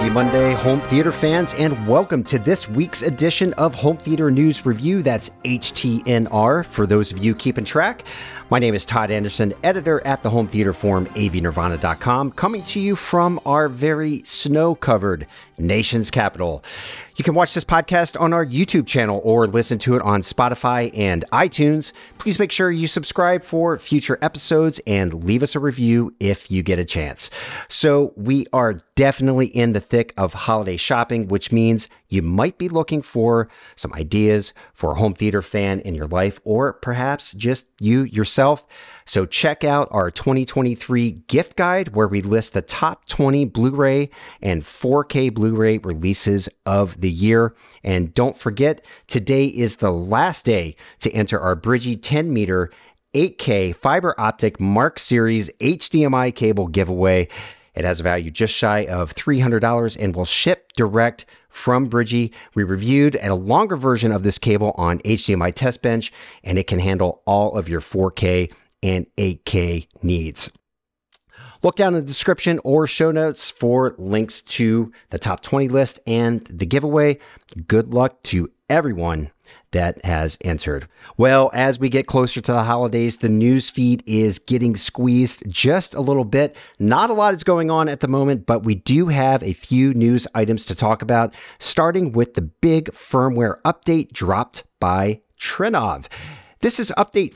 Happy Monday, home theater fans, and welcome to this week's edition of Home Theater News Review. That's HTNR for those of you keeping track. My name is Todd Anderson, editor at the Home Theater Forum, avnirvana.com, coming to you from our very snow-covered nation's capital. You can watch this podcast on our YouTube channel or listen to it on Spotify and iTunes. Please make sure you subscribe for future episodes and leave us a review if you get a chance. So we are definitely in the thick of holiday shopping, which means you might be looking for some ideas for a home theater fan in your life, or perhaps just you yourself. So check out our 2023 gift guide, where we list the top 20 Blu-ray and 4K Blu-ray releases of the year. And don't forget, today is the last day to enter our Bridgie 10-meter 8K fiber optic Mark Series HDMI cable giveaway. It has a value just shy of $300 and will ship direct from Bridgie. We reviewed a longer version of this cable on HDMI Test Bench, and it can handle all of your 4K and 8K needs. Look down in the description or show notes for links to the top 20 list and the giveaway. Good luck to everyone that has entered. Well, as we get closer to the holidays, the news feed is getting squeezed just a little bit. Not a lot is going on at the moment, but we do have a few news items to talk about, starting with the big firmware update dropped by Trinnov. This is update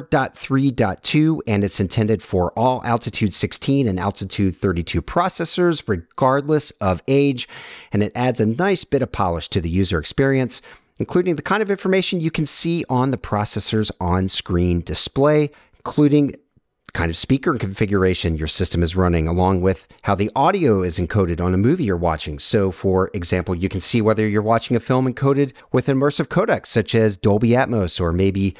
4.3.2, and it's intended for all Altitude 16 and Altitude 32 processors, regardless of age, and it adds a nice bit of polish to the user experience, including the kind of information you can see on the processor's on-screen display, including kind of speaker configuration your system is running, along with how the audio is encoded on a movie you're watching. So, for example, you can see whether you're watching a film encoded with immersive codecs such as Dolby Atmos or maybe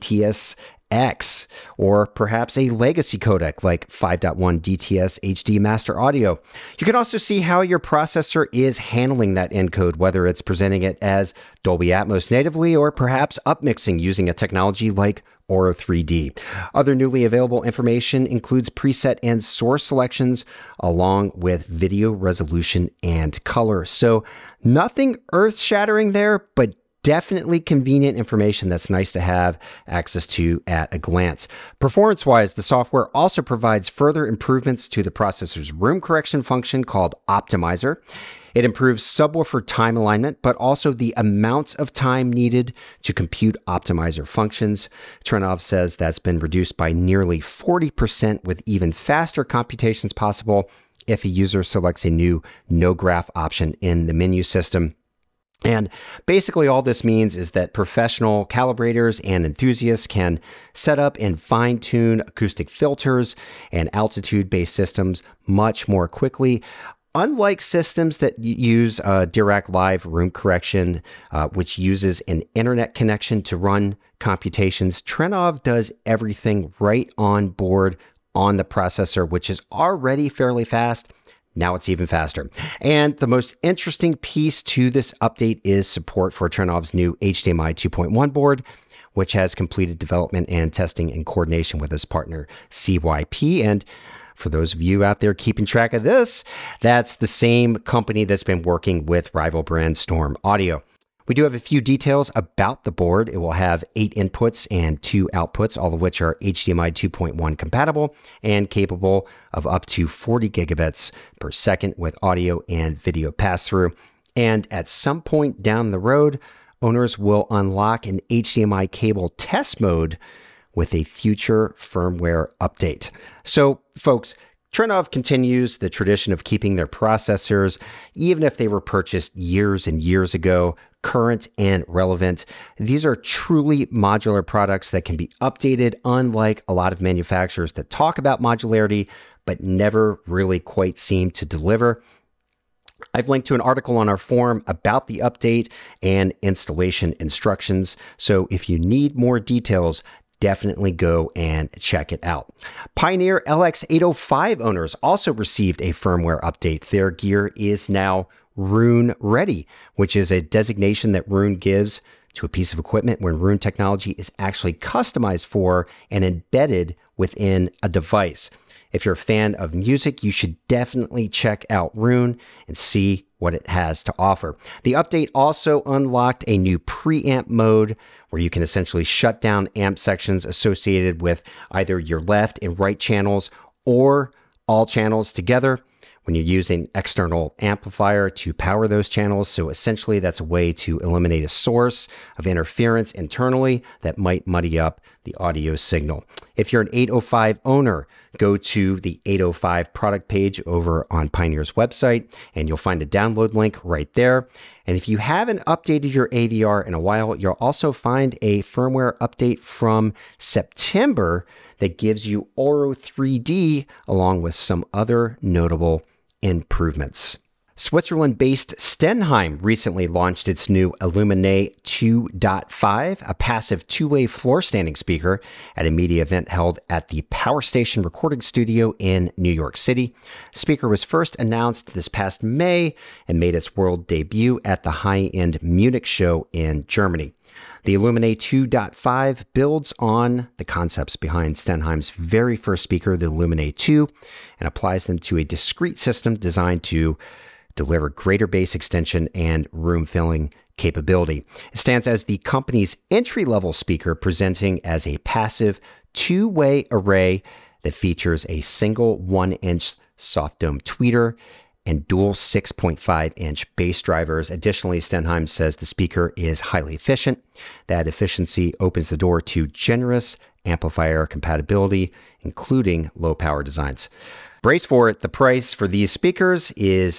DTS-X, or perhaps a legacy codec like 5.1 DTS HD Master Audio. You can also see how your processor is handling that encode, whether it's presenting it as Dolby Atmos natively or perhaps upmixing using a technology like Auro 3D. Other newly available information includes preset and source selections, along with video resolution and color. So nothing earth-shattering there, but definitely convenient information that's nice to have access to at a glance. Performance-wise, the software also provides further improvements to the processor's room correction function called Optimizer. It improves subwoofer time alignment, but also the amount of time needed to compute optimizer functions. Trinnov says that's been reduced by nearly 40%, with even faster computations possible if a user selects a new no graph option in the menu system. And basically all this means is that professional calibrators and enthusiasts can set up and fine-tune acoustic filters and altitude-based systems much more quickly. Unlike systems that use Dirac Live room correction, which uses an internet connection to run computations, Trinnov does everything right on board on the processor, which is already fairly fast. Now it's even faster. And the most interesting piece to this update is support for Trinnov's new HDMI 2.1 board, which has completed development and testing in coordination with its partner CYP. And for those of you out there keeping track of this, that's the same company that's been working with rival brand Storm Audio. We do have a few details about the board. It will have 8 inputs and 2 outputs, all of which are HDMI 2.1 compatible and capable of up to 40 gigabits per second with audio and video pass-through. And at some point down the road, owners will unlock an HDMI cable test mode with a future firmware update. So, folks, Trinnov continues the tradition of keeping their processors, even if they were purchased years and years ago, current and relevant. These are truly modular products that can be updated, unlike a lot of manufacturers that talk about modularity, but never really quite seem to deliver. I've linked to an article on our forum about the update and installation instructions. So if you need more details, definitely go and check it out. Pioneer LX805 owners also received a firmware update. Their gear is now Roon Ready, which is a designation that Roon gives to a piece of equipment when Roon technology is actually customized for and embedded within a device. If you're a fan of music, you should definitely check out Roon and see what it has to offer. The update also unlocked a new preamp mode where you can essentially shut down amp sections associated with either your left and right channels or all channels together when you use an external amplifier to power those channels. So essentially, that's a way to eliminate a source of interference internally that might muddy up the audio signal. If you're an 805 owner, go to the 805 product page over on Pioneer's website, and you'll find a download link right there. And if you haven't updated your AVR in a while, you'll also find a firmware update from September that gives you Auro 3D along with some other notable improvements. Switzerland-based Stenheim recently launched its new Illumine 2.5, a passive two-way floor standing speaker, at a media event held at the Power Station Recording Studio in New York City. The speaker was first announced this past May and made its world debut at the high-end Munich show in Germany. The Illumine 2.5 builds on the concepts behind Stenheim's very first speaker, the Illumine 2, and applies them to a discrete system designed to deliver greater bass extension and room-filling capability. It stands as the company's entry-level speaker, presenting as a passive two-way array that features a single 1-inch soft dome tweeter and dual 6.5-inch bass drivers. Additionally, Stenheim says the speaker is highly efficient. That efficiency opens the door to generous amplifier compatibility, including low-power designs. Brace for it. The price for these speakers is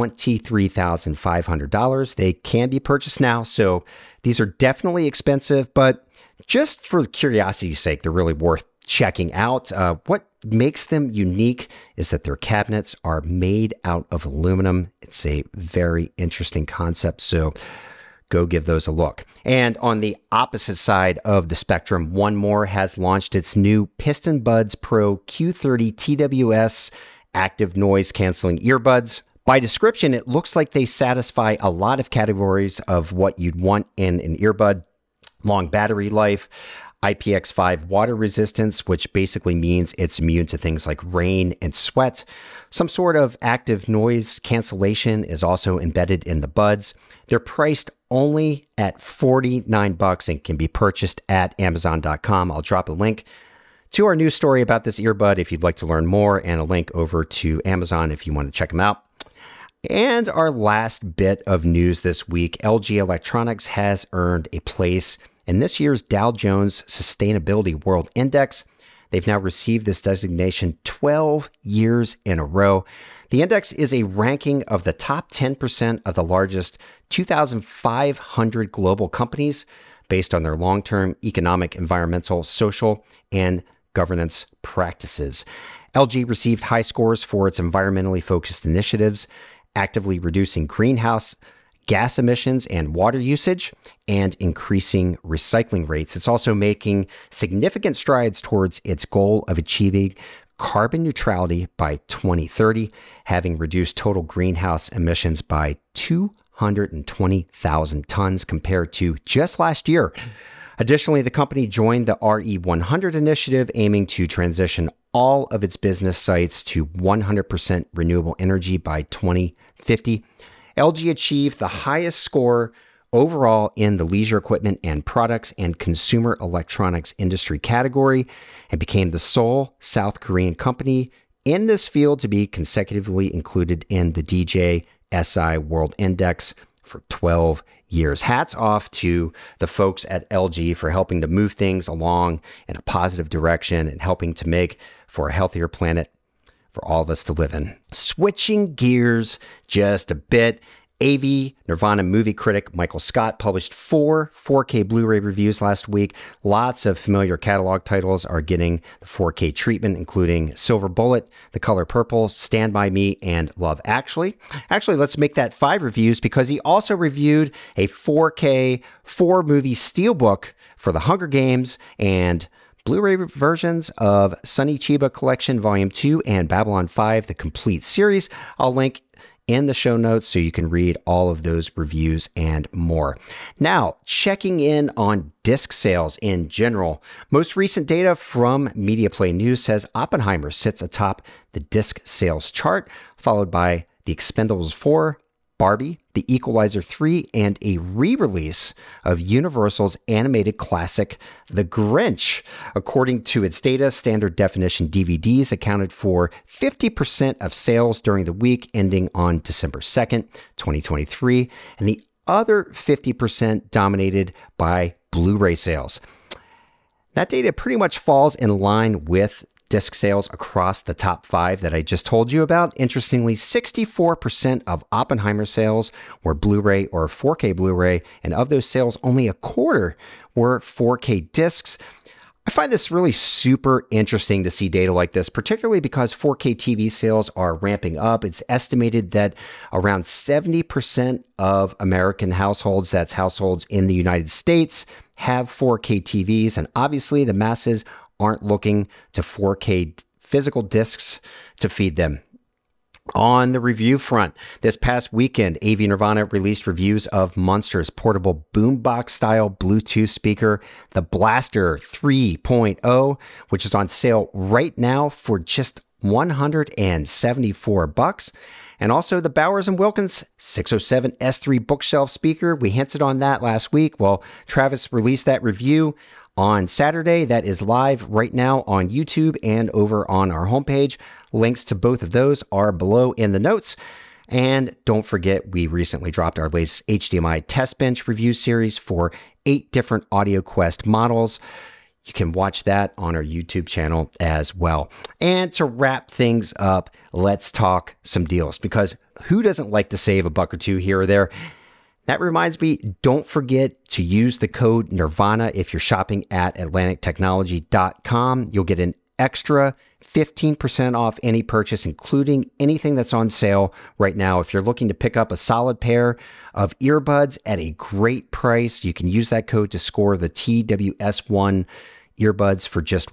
$23,500. They can be purchased now, so these are definitely expensive, but just for curiosity's sake, they're really worth checking out. What makes them unique is that their cabinets are made out of aluminum. It's a very interesting concept, so go give those a look. And on the opposite side of the spectrum, One More has launched its new Piston Buds Pro Q30 TWS active noise canceling earbuds. By description, it looks like they satisfy a lot of categories of what you'd want in an earbud: long battery life, IPX5 water resistance, which basically means it's immune to things like rain and sweat. Some sort of active noise cancellation is also embedded in the buds. They're priced only at $49 and can be purchased at Amazon.com. I'll drop a link to our news story about this earbud if you'd like to learn more, and a link over to Amazon if you want to check them out. And our last bit of news this week, LG Electronics has earned a place in this year's Dow Jones Sustainability World Index. They've now received this designation 12 years in a row. The index is a ranking of the top 10% of the largest 2,500 global companies based on their long-term economic, environmental, social, and governance practices. LG received high scores for its environmentally focused initiatives, actively reducing greenhouse gas emissions and water usage, and increasing recycling rates. It's also making significant strides towards its goal of achieving carbon neutrality by 2030, having reduced total greenhouse emissions by 220,000 tons compared to just last year. Additionally, the company joined the RE100 initiative, aiming to transition all of its business sites to 100% renewable energy by 2050. LG achieved the highest score overall in the leisure equipment and products and consumer electronics industry category, and became the sole South Korean company in this field to be consecutively included in the DJSI World Index for 12 years. Hats off to the folks at LG for helping to move things along in a positive direction and helping to make for a healthier planet for all of us to live in. Switching gears just a bit, AV Nirvana movie critic Michael Scott published 4 4K Blu-ray reviews last week. Lots of familiar catalog titles are getting the 4K treatment, including Silver Bullet, The Color Purple, Stand By Me, and Love Actually. Actually, let's make that 5 reviews, because he also reviewed a 4K 4-movie steelbook for The Hunger Games and Blu-ray versions of Sonny Chiba Collection Volume 2 and Babylon 5, the complete series. I'll link in the show notes so you can read all of those reviews and more. Now, checking in on disc sales in general. Most recent data from MediaPlay News says Oppenheimer sits atop the disc sales chart, followed by The Expendables 4, Barbie, The Equalizer 3, and a re-release of Universal's animated classic, The Grinch. According to its data, standard definition DVDs accounted for 50% of sales during the week ending on December 2nd, 2023, and the other 50% dominated by Blu-ray sales. That data pretty much falls in line with disc sales across the top 5 that I just told you about. Interestingly, 64% of Oppenheimer sales were Blu-ray or 4K Blu-ray, and of those sales, only a quarter were 4K discs. I find this really super interesting to see data like this, particularly because 4K TV sales are ramping up. It's estimated that around 70% of American households, that's households in the United States, have 4K TVs, and obviously the masses aren't looking to 4K physical discs to feed them. On the review front, this past weekend, AV Nirvana released reviews of Monster's portable boombox-style Bluetooth speaker, the Blaster 3.0, which is on sale right now for just $174. And also the Bowers & Wilkins 607 S3 bookshelf speaker. We hinted on that last week. Well, Travis released that review on Saturday. That is live right now on YouTube and over on our homepage. Links to both of those are below in the notes. And don't forget, we recently dropped our latest HDMI test bench review series for 8 different AudioQuest models. You can watch that on our YouTube channel as well. And to wrap things up, let's talk some deals, because who doesn't like to save a buck or two here or there? That reminds me, don't forget to use the code Nirvana if you're shopping at AtlanticTechnology.com. You'll get an extra 15% off any purchase, including anything that's on sale right now. If you're looking to pick up a solid pair of earbuds at a great price, you can use that code to score the TWS1 earbuds for just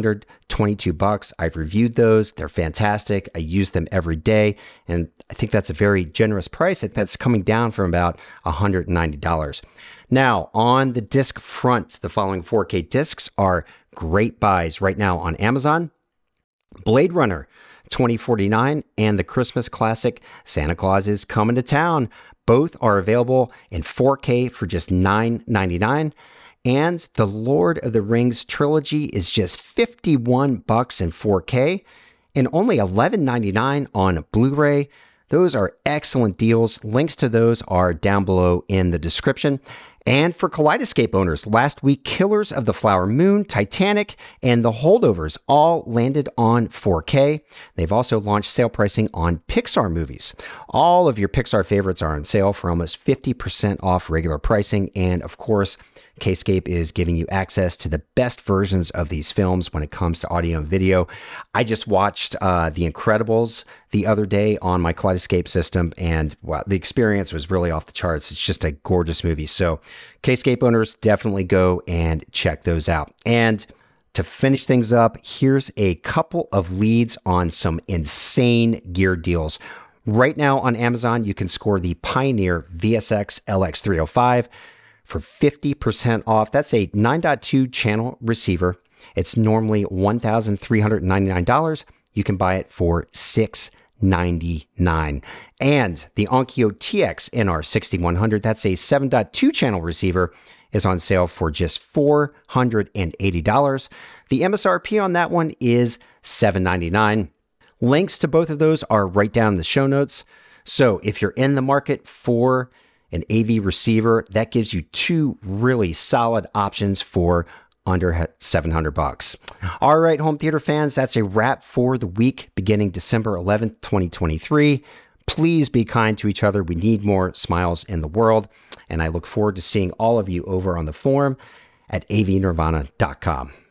$122. I've reviewed those. They're fantastic. I use them every day, and I think that's a very generous price. That's coming down from about $190. Now, on the disc front, the following 4K discs are great buys right now on Amazon: Blade Runner 2049 and the Christmas classic Santa Claus is Coming to Town. Both are available in 4K for just $9.99. And the Lord of the Rings trilogy is just $51 in 4K and only $11.99 on Blu-ray. Those are excellent deals. Links to those are down below in the description. And for Kaleidoscape owners, last week, Killers of the Flower Moon, Titanic, and The Holdovers all landed on 4K. They've also launched sale pricing on Pixar movies. All of your Pixar favorites are on sale for almost 50% off regular pricing. And of course, Kscape is giving you access to the best versions of these films when it comes to audio and video. I just watched The Incredibles the other day on my Kaleidoscape system, and wow, the experience was really off the charts. It's just a gorgeous movie. So Kscape owners, definitely go and check those out. And to finish things up, here's a couple of leads on some insane gear deals. Right now on Amazon, you can score the Pioneer VSX LX305 for 50% off. That's a 9.2 channel receiver. It's normally $1,399. You can buy it for $699. And the Onkyo TX NR6100, that's a 7.2 channel receiver, is on sale for just $480. The MSRP on that one is $799. Links to both of those are right down in the show notes. So if you're in the market for an AV receiver, that gives you 2 really solid options for under $700. All right, home theater fans, that's a wrap for the week beginning December 11th, 2023. Please be kind to each other. We need more smiles in the world. And I look forward to seeing all of you over on the forum at avnirvana.com.